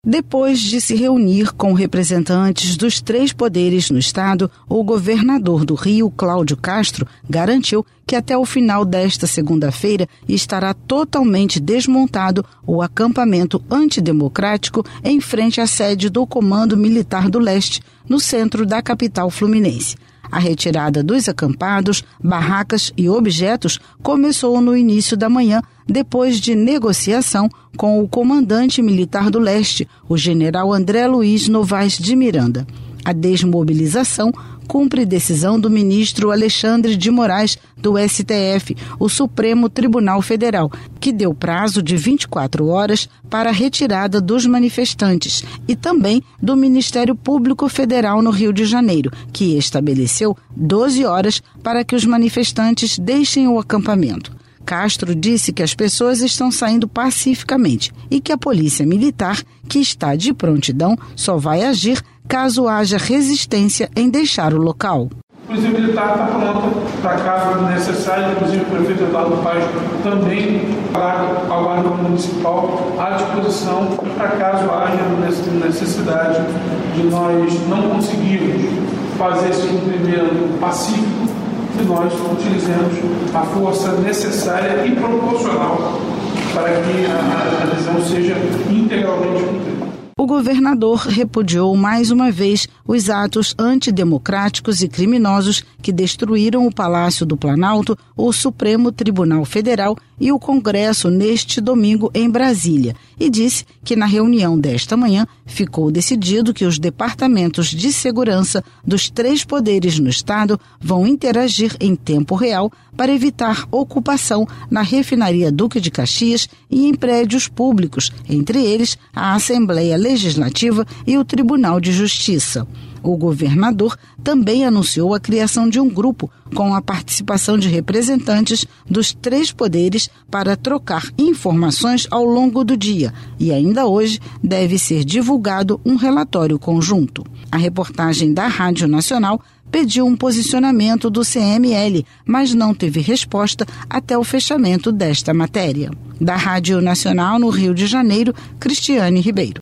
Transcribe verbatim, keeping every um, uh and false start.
Depois de se reunir com representantes dos três poderes no estado, o governador do Rio, Cláudio Castro, garantiu que até o final desta segunda-feira estará totalmente desmontado o acampamento antidemocrático em frente à sede do Comando Militar do Leste, no centro da capital fluminense. A retirada dos acampados, barracas e objetos começou no início da manhã, depois de negociação com o comandante militar do Leste, o general André Luiz Novaes de Miranda. A desmobilização cumpre decisão do ministro Alexandre de Moraes, do S T F, o Supremo Tribunal Federal, que deu prazo de vinte e quatro horas para a retirada dos manifestantes, e também do Ministério Público Federal no Rio de Janeiro, que estabeleceu doze horas para que os manifestantes deixem o acampamento. Castro disse que as pessoas estão saindo pacificamente e que a polícia militar, que está de prontidão, só vai agir caso haja resistência em deixar o local. A polícia militar está pronta para caso necessário, inclusive o prefeito Eduardo Paes também ao guarda municipal à disposição para caso haja necessidade de nós não conseguirmos fazer esse cumprimento pacífico, que nós utilizemos a força necessária e proporcional para que a adesão seja integralmente cumprida. O governador repudiou mais uma vez os atos antidemocráticos e criminosos que destruíram o Palácio do Planalto, o Supremo Tribunal Federal e o Congresso neste domingo em Brasília, e disse que na reunião desta manhã ficou decidido que os departamentos de segurança dos três poderes no estado vão interagir em tempo real para evitar ocupação na refinaria Duque de Caxias e em prédios públicos, entre eles a Assembleia Legislativa e o Tribunal de Justiça. O governador também anunciou a criação de um grupo com a participação de representantes dos três poderes para trocar informações ao longo do dia, e ainda hoje deve ser divulgado um relatório conjunto. A reportagem da Rádio Nacional pediu um posicionamento do C M L, mas não teve resposta até o fechamento desta matéria. Da Rádio Nacional no Rio de Janeiro, Cristiane Ribeiro.